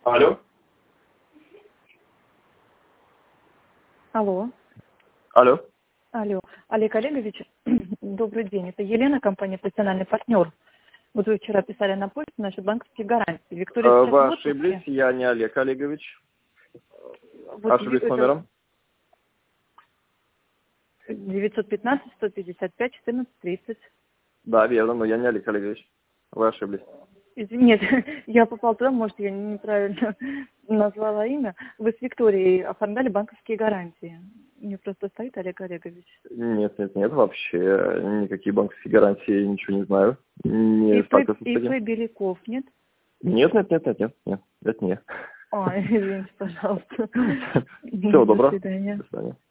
Алло. Алло. Алло. Алло. Олег Олегович, добрый день. Это Елена, компания «Профессиональный партнер». Вот вы вчера писали на почту наши банковские гарантии. Виктория сейчас Вы в отпуске. ошиблись, я не Олег Олегович. Вот Ошиблись номером? 915-155-14-30. Да, верно, но я не Олег Олегович. Вы ошиблись. Нет, я попала туда, может, я неправильно назвала имя. Вы с Викторией оформляли банковские гарантии. Мне просто стоит Олег Олегович. Нет, вообще никакие банковские гарантии, ничего не знаю. Не ИП состоянии. Беляков, нет? Нет, это не я. Извините, пожалуйста. Всего доброго. До свидания. До свидания.